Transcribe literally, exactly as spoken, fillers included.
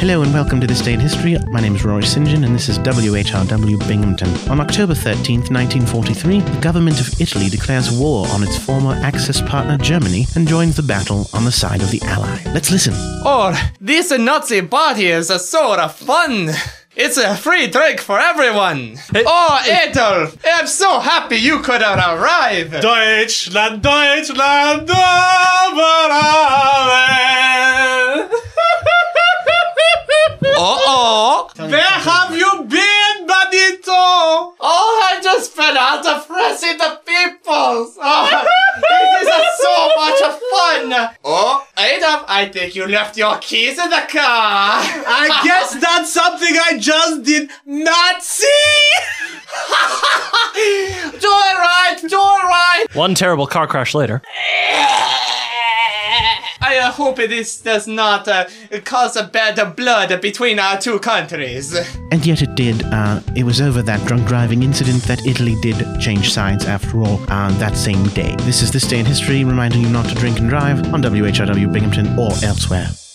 Hello and welcome to This Day in History. My name is Rory St John and this is W H R W Binghamton. On October thirteenth, nineteen forty-three, the government of Italy declares war on its former Axis partner Germany and joins the battle on the side of the Ally. Let's listen. Oh, this Nazi party is a sort of fun. It's a free drink for everyone. Hey. Oh, Adolf, I'm so happy you could have arrived. Deutschland, Deutschland, overall. Uh-oh. Where have you been, Badito? Oh, I just been out of pressing the peoples. Oh, it is a so much of fun. Oh, Adolf, I think you left your keys in the car. I guess that's something I just did not see. Do it right, do it right. One terrible car crash later. I uh, hope this does not uh, cause a bad blood between our two countries. And yet it did. Uh, it was over that drunk driving incident that Italy did change sides after all uh, that same day. This is This Day in History, reminding you not to drink and drive on W H R W Binghamton or elsewhere.